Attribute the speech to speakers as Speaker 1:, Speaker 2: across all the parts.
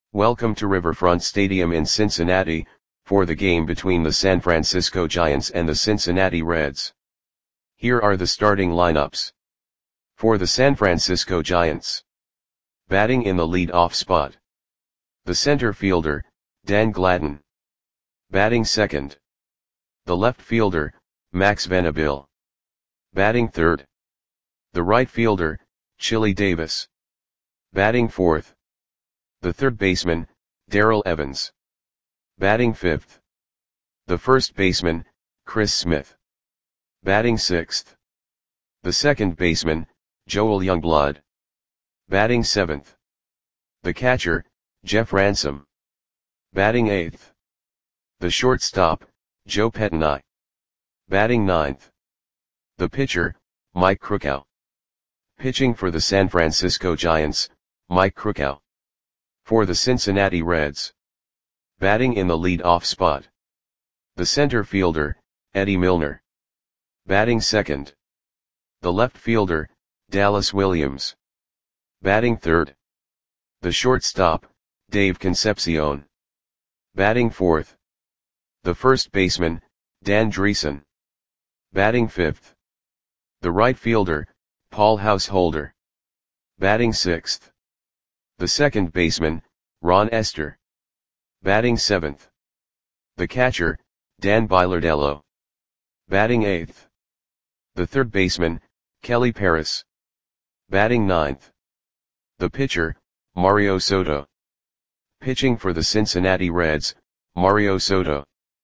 Speaker 1: Welcome to Riverfront Stadium in Cincinnati, for the game between the San Francisco Giants and the Cincinnati Reds. Here are the starting lineups. For the San Francisco Giants. Batting in the lead-off spot. The center fielder, Dan Gladden. Batting second. The left fielder, Max Venable. Batting third. The right fielder, Chili Davis. Batting fourth. The third baseman, Darrell Evans. Batting fifth. The first baseman, Chris Smith. Batting sixth. The second baseman, Joel Youngblood. Batting seventh. The catcher, Jeff Ransom. Batting eighth. The shortstop, Joe Pettenay. Batting ninth. The pitcher, Mike Krukow. Pitching for the San Francisco Giants, Mike Krukow. For the Cincinnati Reds. Batting in the lead-off spot. The center fielder, Eddie Milner. Batting second. The left fielder, Dallas Williams. Batting third. The shortstop, Dave Concepcion. Batting fourth. The first baseman, Dan Dreesen. Batting fifth. The right fielder, Paul Householder. Batting sixth. The second baseman, Ron Estes. Batting seventh. The catcher, Dan Bilardello. Batting eighth. The third baseman, Kelly Paris. Batting ninth. The pitcher, Mario Soto. Pitching for the Cincinnati Reds, Mario Soto.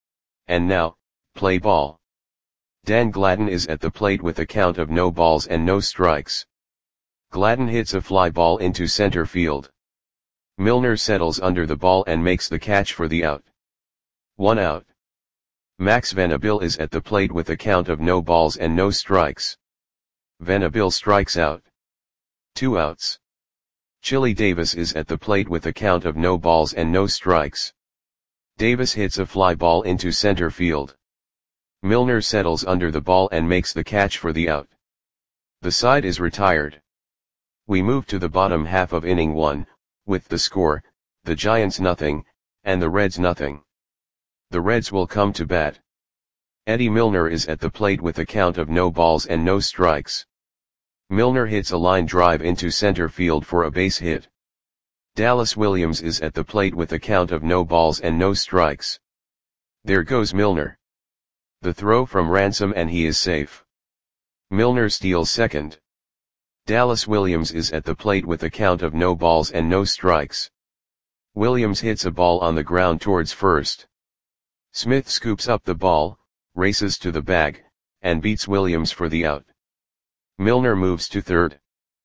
Speaker 1: And now, play ball. Dan Gladden is at the plate with a count of no balls and no strikes. Gladden hits a fly ball into center field. Milner settles under the ball and makes the catch for the out. 1 out. Max Venable is at the plate with a count of no balls and no strikes. Venable strikes out. 2 outs. Chili Davis is at the plate with a count of no balls and no strikes. Davis hits a fly ball into center field. Milner settles under the ball and makes the catch for the out. The side is retired. We move to the bottom half of inning 1, with the score, the Giants nothing, and the Reds nothing. The Reds will come to bat. Eddie Milner is at the plate with a count of no balls and no strikes. Milner hits a line drive into center field for a base hit. Dallas Williams is at the plate with a count of no balls and no strikes. There goes Milner. The throw from Ransom and he is safe. Milner steals second. Dallas Williams is at the plate with a count of no balls and no strikes. Williams hits a ball on the ground towards first. Smith scoops up the ball, races to the bag, and beats Williams for the out. Milner moves to third.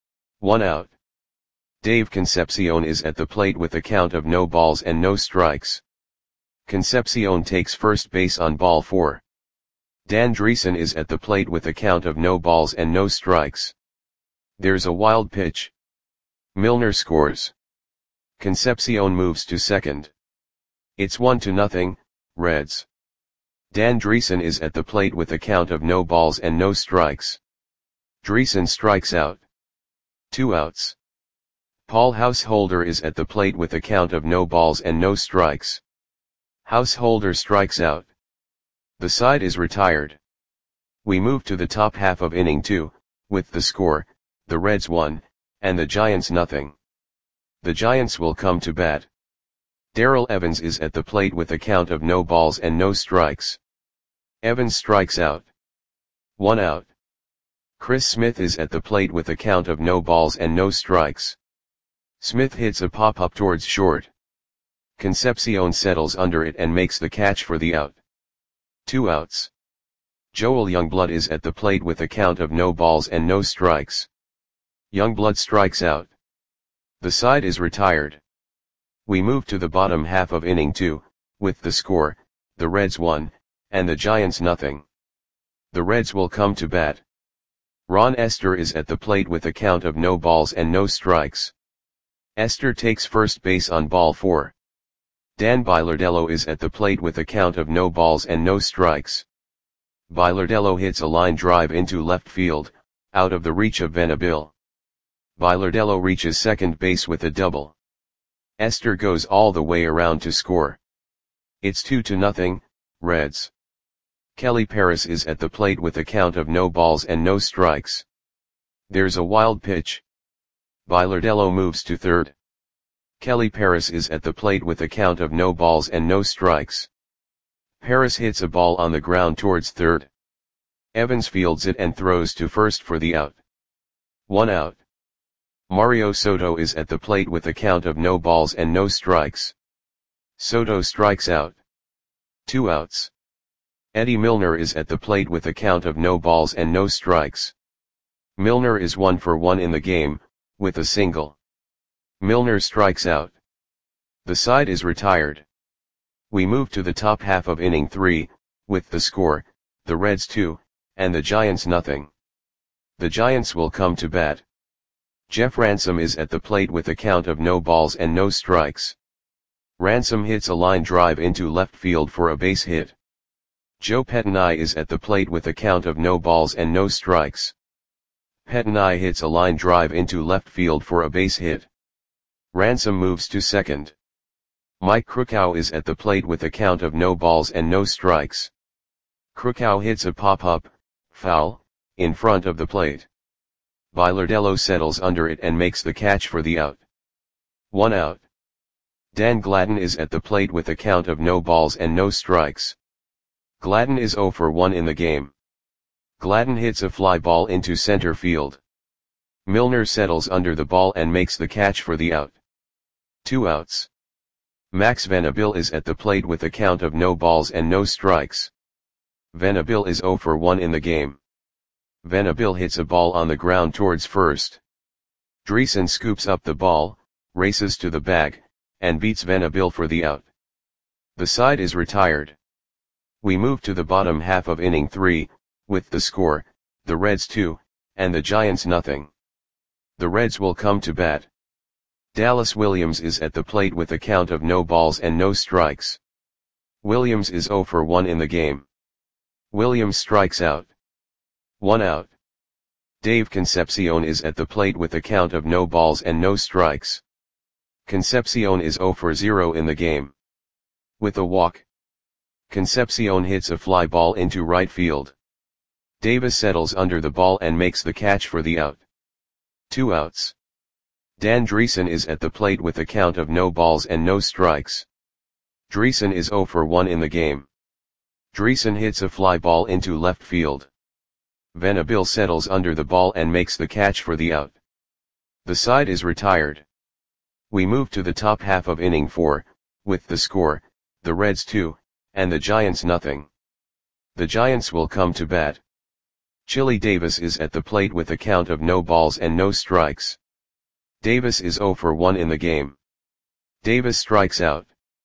Speaker 1: 1 out. Dave Concepcion is at the plate with a count of no balls and no strikes. Concepcion takes first base on ball 4. Dan Dreesen is at the plate with a count of no balls and no strikes. There's a wild pitch. Milner scores. Concepcion moves to second. It's 1-0, Reds. Dan Dreesen is at the plate with a count of no balls and no strikes. Dreesen strikes out. 2 outs. Paul Householder is at the plate with a count of no balls and no strikes. Householder strikes out. The side is retired. We move to the top half of inning 2, with the score, the Reds 1, and the Giants nothing. The Giants will come to bat. Darrell Evans is at the plate with a count of no balls and no strikes. Evans strikes out. 1 out. Chris Smith is at the plate with a count of no balls and no strikes. Smith hits a pop-up towards short. Concepcion settles under it and makes the catch for the out. 2 outs. Joel Youngblood is at the plate with a count of no balls and no strikes. Youngblood strikes out. The side is retired. We move to the bottom half of inning 2, with the score, the Reds 1, and the Giants nothing. The Reds will come to bat. Ron Estes is at the plate with a count of no balls and no strikes. Estes takes first base on ball 4. Dan Bilardello is at the plate with a count of no balls and no strikes. Bilardello hits a line drive into left field, out of the reach of Venable. Bilardello reaches second base with a double. Esther goes all the way around to score. It's 2-0, Reds. Kelly Paris is at the plate with a count of no balls and no strikes. There's a wild pitch. Bilardello moves to third. Kelly Paris is at the plate with a count of no balls and no strikes. Paris hits a ball on the ground towards third. Evans fields it and throws to first for the out. 1 out. Mario Soto is at the plate with a count of no balls and no strikes. Soto strikes out. 2 outs. Eddie Milner is at the plate with a count of no balls and no strikes. Milner is 1 for 1 in the game, with a single. Milner strikes out. The side is retired. We move to the top half of inning 3, with the score, the Reds 2, and the Giants nothing. The Giants will come to bat. Jeff Ransom is at the plate with a count of no balls and no strikes. Ransom hits a line drive into left field for a base hit. Joe Pettinai is at the plate with a count of no balls and no strikes. Pettinai hits a line drive into left field for a base hit. Ransom moves to second. Mike Krukow is at the plate with a count of no balls and no strikes. Krukow hits a pop-up, foul, in front of the plate. Bilardello settles under it and makes the catch for the out. 1 out. Dan Gladden is at the plate with a count of no balls and no strikes. Gladden is 0 for 1 in the game. Gladden hits a fly ball into center field. Milner settles under the ball and makes the catch for the out. 2 outs. Max Venable is at the plate with a count of no balls and no strikes. Venable is 0 for 1 in the game. Venable hits a ball on the ground towards first. Dreesen scoops up the ball, races to the bag, and beats Venable for the out. The side is retired. We move to the bottom half of inning 3, with the score, the Reds 2, and the Giants nothing. The Reds will come to bat. Dallas Williams is at the plate with a count of no balls and no strikes. Williams is 0 for 1 in the game. Williams strikes out. 1 out. Dave Concepcion is at the plate with a count of no balls and no strikes. Concepcion is 0 for 0 in the game. With a walk, Concepcion hits a fly ball into right field. Davis settles under the ball and makes the catch for the out. 2 outs. Dan Dreesen is at the plate with a count of no balls and no strikes. Dreesen is 0 for 1 in the game. Dreesen hits a fly ball into left field. Venable settles under the ball and makes the catch for the out. The side is retired. We move to the top half of inning 4, with the score, the Reds 2, and the Giants nothing. The Giants will come to bat. Chili Davis is at the plate with a count of no balls and no strikes. Davis is 0 for 1 in the game. Davis strikes out.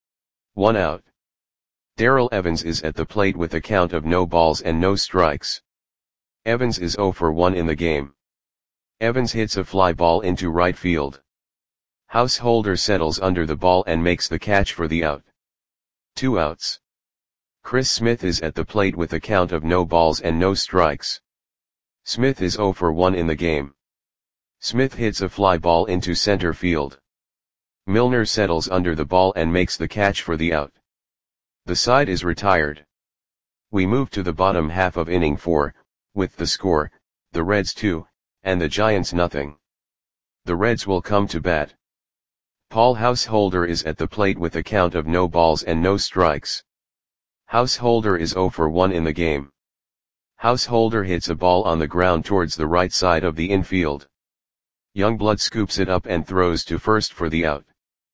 Speaker 1: 1 out. Darrell Evans is at the plate with a count of no balls and no strikes. Evans is 0 for 1 in the game. Evans hits a fly ball into right field. Householder settles under the ball and makes the catch for the out. 2 outs. Chris Smith is at the plate with a count of no balls and no strikes. Smith is 0 for 1 in the game. Smith hits a fly ball into center field. Milner settles under the ball and makes the catch for the out. The side is retired. We move to the bottom half of inning 4, with the score, the Reds 2, and the Giants nothing. The Reds will come to bat. Paul Householder is at the plate with a count of no balls and no strikes. Householder is 0 for 1 in the game. Householder hits a ball on the ground towards the right side of the infield. Youngblood scoops it up and throws to first for the out.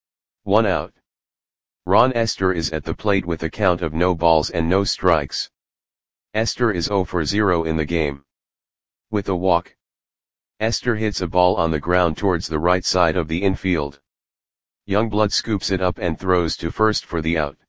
Speaker 1: 1 out. Ron Esther is at the plate with a count of no balls and no strikes. Esther is 0 for 0 in the game. With a walk, Esther hits a ball on the ground towards the right side of the infield. Youngblood scoops it up and throws to first for the out.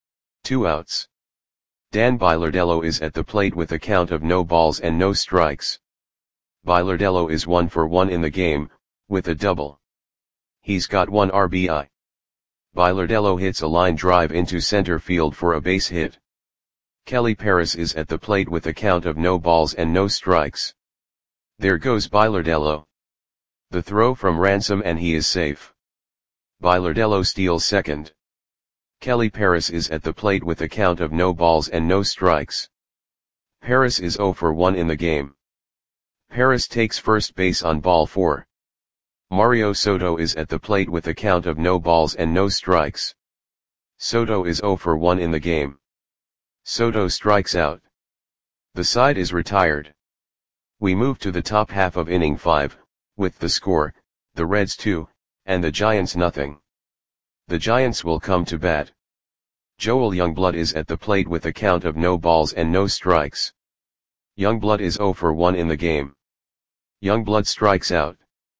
Speaker 1: 2 outs. Dan Bilardello is at the plate with a count of no balls and no strikes. Bilardello is 1 for 1 in the game, with a double. He's got 1 RBI. Bilardello hits a line drive into center field for a base hit. Kelly Paris is at the plate with a count of no balls and no strikes. There goes Bilardello. The throw from Ransom and he is safe. Bilardello steals second. Kelly Paris is at the plate with a count of no balls and no strikes. Paris is 0 for 1 in the game. Paris takes first base on ball 4. Mario Soto is at the plate with a count of no balls and no strikes. Soto is 0 for 1 in the game. Soto strikes out. The side is retired. We move to the top half of inning 5, with the score, the Reds 2, and the Giants nothing. The Giants will come to bat. Joel Youngblood is at the plate with a count of no balls and no strikes. Youngblood is 0 for 1 in the game. Youngblood strikes out.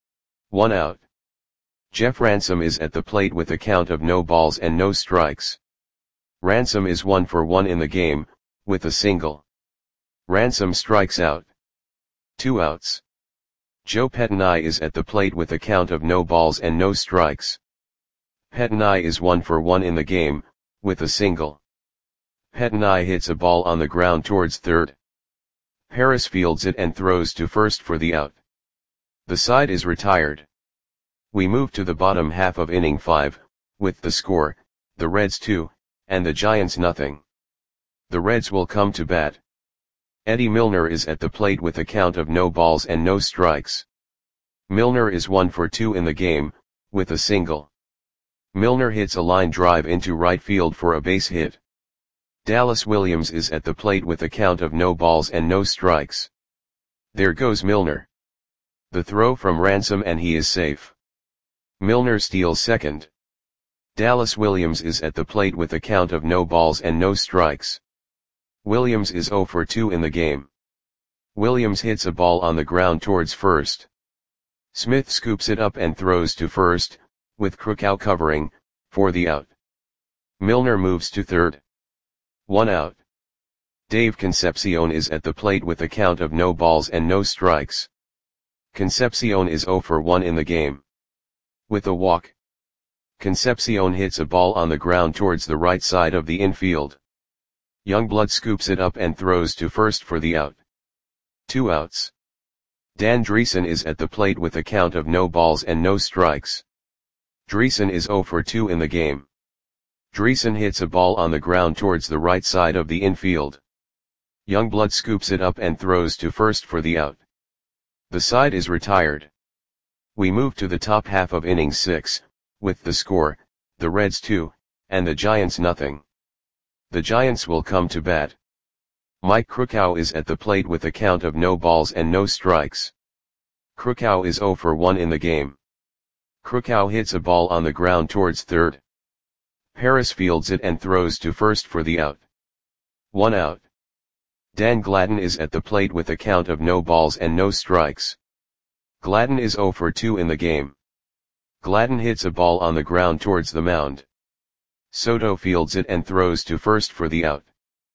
Speaker 1: 1 out. Jeff Ransom is at the plate with a count of no balls and no strikes. Ransom is 1 for 1 in the game, with a single. Ransom strikes out. 2 outs. Joe Pettinai is at the plate with a count of no balls and no strikes. Pettinai is 1 for 1 in the game, with a single. Pettinai hits a ball on the ground towards third. Paris fields it and throws to first for the out. The side is retired. We move to the bottom half of inning 5, with the score, the Reds 2, and the Giants nothing. The Reds will come to bat. Eddie Milner is at the plate with a count of no balls and no strikes. Milner is 1 for 2 in the game, with a single. Milner hits a line drive into right field for a base hit. Dallas Williams is at the plate with a count of no balls and no strikes. There goes Milner. The throw from Ransom and he is safe. Milner steals second. Dallas Williams is at the plate with a count of no balls and no strikes. Williams is 0 for 2 in the game. Williams hits a ball on the ground towards first. Smith scoops it up and throws to first, with Krukow covering, for the out. Milner moves to third. 1 out. Dave Concepcion is at the plate with a count of no balls and no strikes. Concepcion is 0 for 1 in the game. With a walk. Concepcion hits a ball on the ground towards the right side of the infield. Youngblood scoops it up and throws to first for the out. 2 outs. Dan Dreesen is at the plate with a count of no balls and no strikes. Dreesen is 0 for 2 in the game. Dreesen hits a ball on the ground towards the right side of the infield. Youngblood scoops it up and throws to first for the out. The side is retired. We move to the top half of inning 6, with the score, the Reds 2, and the Giants nothing. The Giants will come to bat. Mike Krukow is at the plate with a count of no balls and no strikes. Krukow is 0 for 1 in the game. Krukow hits a ball on the ground towards third. Paris fields it and throws to first for the out. 1 out. Dan Gladden is at the plate with a count of no balls and no strikes. Gladden is 0 for 2 in the game. Gladden hits a ball on the ground towards the mound. Soto fields it and throws to first for the out.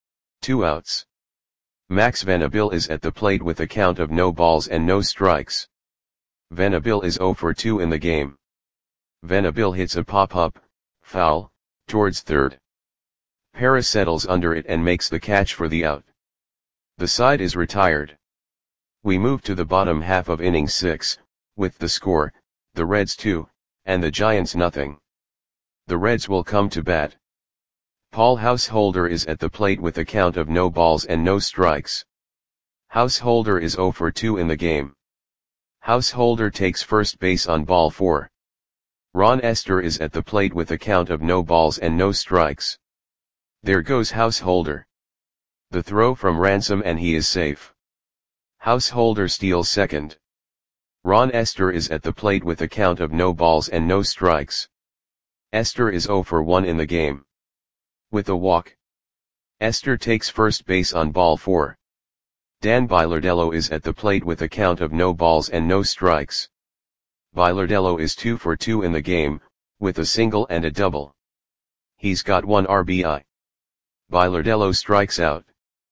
Speaker 1: 2 outs. Max Venable is at the plate with a count of no balls and no strikes. Venable is 0 for 2 in the game. Venable hits a pop-up, foul, towards third. Paris settles under it and makes the catch for the out. The side is retired. We move to the bottom half of inning 6, with the score, the Reds 2, and the Giants nothing. The Reds will come to bat. Paul Householder is at the plate with a count of no balls and no strikes. Householder is 0 for 2 in the game. Householder takes first base on ball 4. Ron Esther is at the plate with a count of no balls and no strikes. There goes Householder. The throw from Ransom and he is safe. Householder steals second. Ron Esther is at the plate with a count of no balls and no strikes. Esther is 0 for 1 in the game. With a walk. Esther takes first base on ball 4. Dan Bilardello is at the plate with a count of no balls and no strikes. Bilardello is 2 for 2 in the game, with a single and a double. He's got 1 RBI. Bilardello strikes out.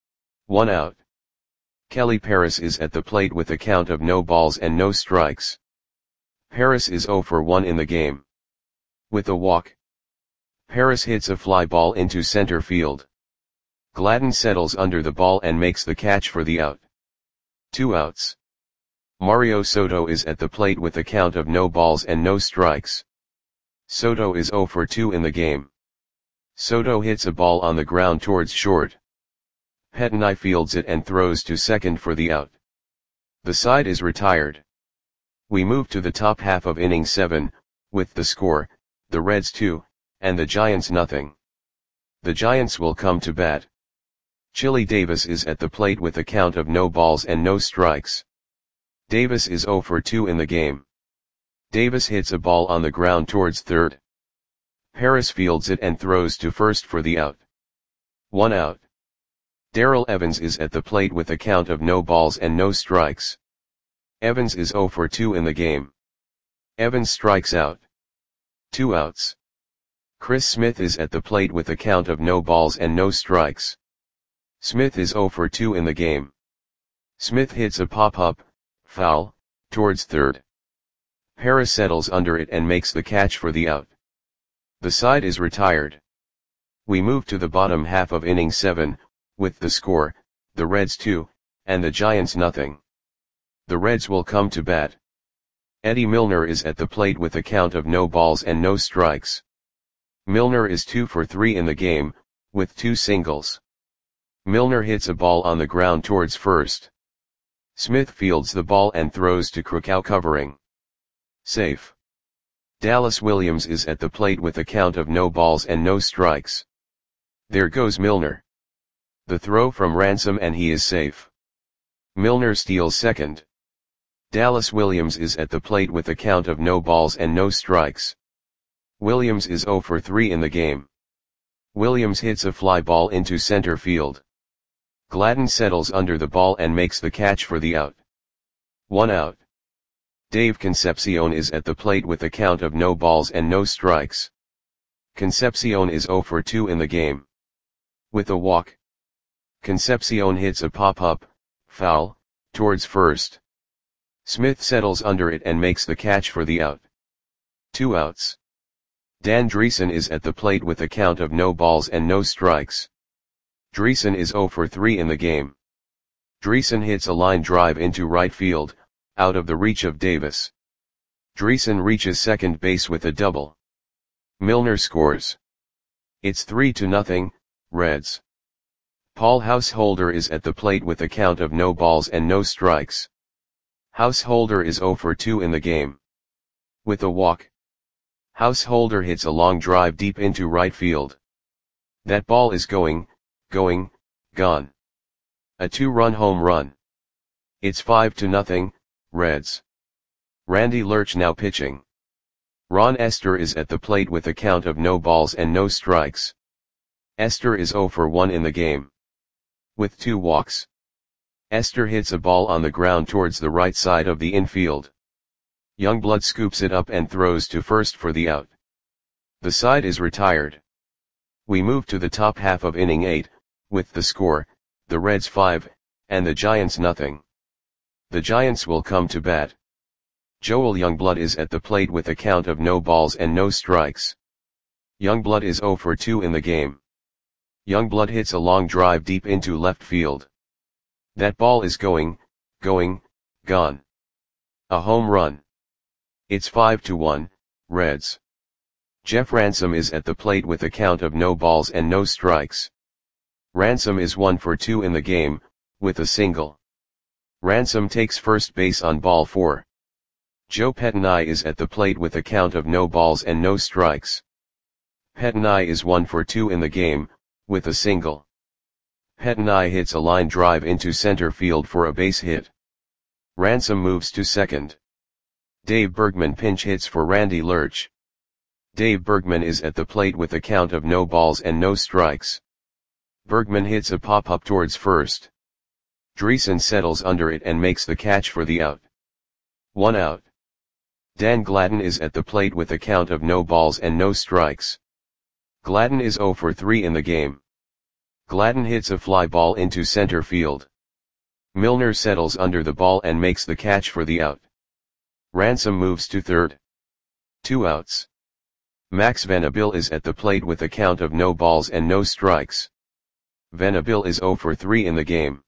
Speaker 1: 1 out. Kelly Paris is at the plate with a count of no balls and no strikes. Paris is 0 for 1 in the game. With a walk. Paris hits a fly ball into center field. Gladden settles under the ball and makes the catch for the out. 2 outs. Mario Soto is at the plate with a count of no balls and no strikes. Soto is 0 for 2 in the game. Soto hits a ball on the ground towards short. Pettenai fields it and throws to second for the out. The side is retired. We move to the top half of inning 7, with the score, the Reds 2, and the Giants nothing. The Giants will come to bat. Chili Davis is at the plate with a count of no balls and no strikes. Davis is 0 for 2 in the game. Davis hits a ball on the ground towards third. Harris fields it and throws to first for the out. 1 out. Darrell Evans is at the plate with a count of no balls and no strikes. Evans is 0 for 2 in the game. Evans strikes out. 2 outs. Chris Smith is at the plate with a count of no balls and no strikes. Smith is 0 for 2 in the game. Smith hits a pop-up, foul, towards third. Harris settles under it and makes the catch for the out. The side is retired. We move to the bottom half of inning 7, with the score, the Reds 2, and the Giants nothing. The Reds will come to bat. Eddie Milner is at the plate with a count of no balls and no strikes. Milner is 2 for 3 in the game, with 2 singles. Milner hits a ball on the ground towards first. Smith fields the ball and throws to Krakow covering. Safe. Dallas Williams is at the plate with a count of no balls and no strikes. There goes Milner. The throw from Ransom and he is safe. Milner steals second. Dallas Williams is at the plate with a count of no balls and no strikes. Williams is 0 for 3 in the game. Williams hits a fly ball into center field. Gladden settles under the ball and makes the catch for the out. 1 out. Dave Concepcion is at the plate with a count of no balls and no strikes. Concepcion is 0 for 2 in the game. With a walk. Concepcion hits a pop-up, foul, towards first. Smith settles under it and makes the catch for the out. 2 outs. Dan Dreesen is at the plate with a count of no balls and no strikes. Dreesen is 0 for 3 in the game. Dreesen hits a line drive into right field, out of the reach of Davis. Dreesen reaches second base with a double. Milner scores. It's 3-0, Reds. Paul Householder is at the plate with a count of no balls and no strikes. Householder is 0 for 2 in the game. With a walk. Householder hits a long drive deep into right field. That ball is gone. A 2-run home run. It's 5-0, Reds. Randy Lurch now pitching. Ron Esther is at the plate with a count of no balls and no strikes. Esther is 0 for 1 in the game. With 2 walks. Esther hits a ball on the ground towards the right side of the infield. Youngblood scoops it up and throws to first for the out. The side is retired. We move to the top half of inning 8, with the score, the Reds 5, and the Giants nothing. The Giants will come to bat. Joel Youngblood is at the plate with a count of no balls and no strikes. Youngblood is 0 for 2 in the game. Youngblood hits a long drive deep into left field. That ball is gone. A home run. It's 5-1, Reds. Jeff Ransom is at the plate with a count of no balls and no strikes. Ransom is 1 for 2 in the game, with a single. Ransom takes first base on ball 4. Joe Pettenai is at the plate with a count of no balls and no strikes. Pettenai is 1 for 2 in the game, with a single. Pettenai hits a line drive into center field for a base hit. Ransom moves to second. Dave Bergman pinch hits for Randy Lurch. Dave Bergman is at the plate with a count of no balls and no strikes. Bergman hits a pop-up towards first. Dreesen settles under it and makes the catch for the out. 1 out. Dan Gladden is at the plate with a count of no balls and no strikes. Gladden is 0 for 3 in the game. Gladden hits a fly ball into center field. Milner settles under the ball and makes the catch for the out. Ransom moves to third. 2 outs. Max Venable is at the plate with a count of no balls and no strikes. Venable is 0 for 3 in the game.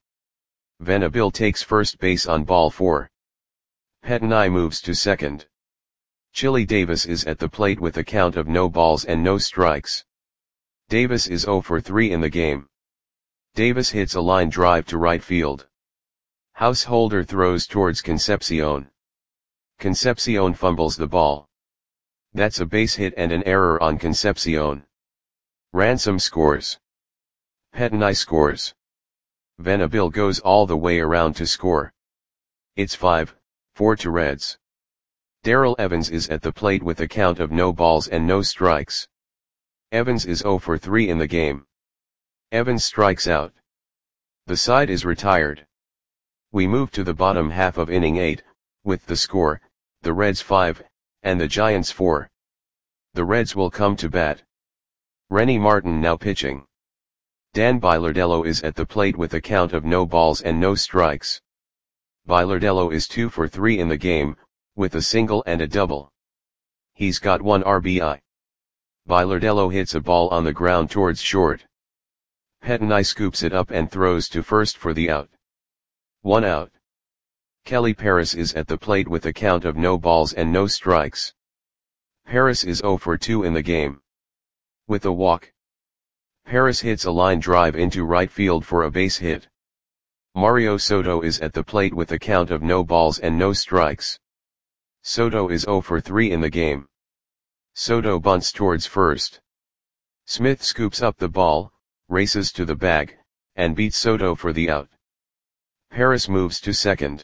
Speaker 1: Venable takes first base on ball 4. Pettenai moves to second. Chili Davis is at the plate with a count of no balls and no strikes. Davis is 0 for 3 in the game. Davis hits a line drive to right field. Householder throws towards Concepcion. Concepcion fumbles the ball. That's a base hit and an error on Concepcion. Ransom scores. Petnay scores. Venable goes all the way around to score. It's 5-4 to Reds. Darrell Evans is at the plate with a count of no balls and no strikes. Evans is 0 for 3 in the game. Evans strikes out. The side is retired. We move to the bottom half of inning 8, with the score, the Reds 5, and the Giants 4. The Reds will come to bat. Rennie Martin now pitching. Dan Bilardello is at the plate with a count of no balls and no strikes. Bilardello is 2 for 3 in the game, with a single and a double. He's got 1 RBI. Bilardello hits a ball on the ground towards short. Petnay scoops it up and throws to first for the out. 1 out. Kelly Paris is at the plate with a count of no balls and no strikes. Paris is 0 for 2 in the game. With a walk. Paris hits a line drive into right field for a base hit. Mario Soto is at the plate with a count of no balls and no strikes. Soto is 0 for 3 in the game. Soto bunts towards first. Smith scoops up the ball, races to the bag, and beats Soto for the out. Paris moves to second.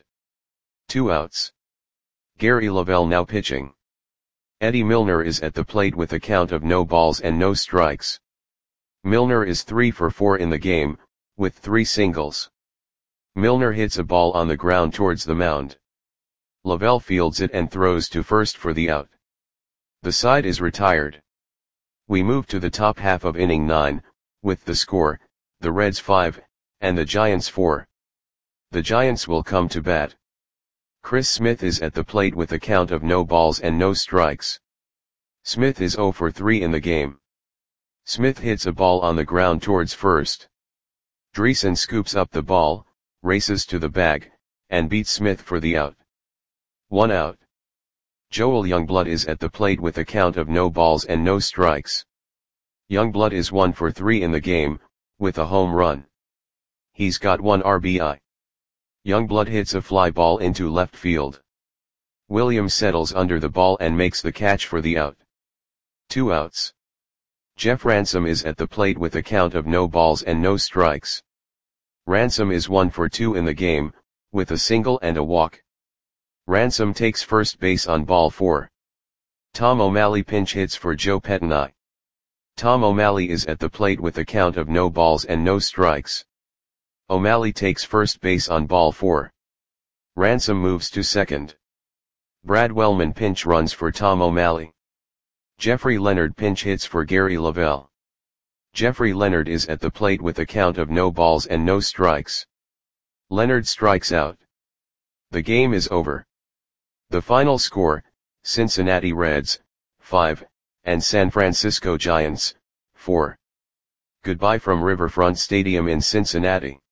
Speaker 1: 2 outs. Gary Lavelle now pitching. Eddie Milner is at the plate with a count of no balls and no strikes. Milner is 3 for 4 in the game, with 3 singles. Milner hits a ball on the ground towards the mound. Lavelle fields it and throws to first for the out. The side is retired. We move to the top half of inning 9, with the score, the Reds 5, and the Giants 4. The Giants will come to bat. Chris Smith is at the plate with a count of no balls and no strikes. Smith is 0 for 3 in the game. Smith hits a ball on the ground towards first. Dreesen scoops up the ball, races to the bag, and beats Smith for the out. 1 out. Joel Youngblood is at the plate with a count of no balls and no strikes. Youngblood is 1 for 3 in the game, with a home run. He's got 1 RBI. Youngblood hits a fly ball into left field. Williams settles under the ball and makes the catch for the out. 2 outs. Jeff Ransom is at the plate with a count of no balls and no strikes. Ransom is 1 for 2 in the game, with a single and a walk. Ransom takes first base on ball 4. Tom O'Malley pinch hits for Joe Petnay. Tom O'Malley is at the plate with a count of no balls and no strikes. O'Malley takes first base on ball 4. Ransom moves to second. Brad Wellman pinch runs for Tom O'Malley. Jeffrey Leonard pinch hits for Gary Lavelle. Jeffrey Leonard is at the plate with a count of no balls and no strikes. Leonard strikes out. The game is over. The final score, Cincinnati Reds, 5, and San Francisco Giants, 4. Goodbye from Riverfront Stadium in Cincinnati.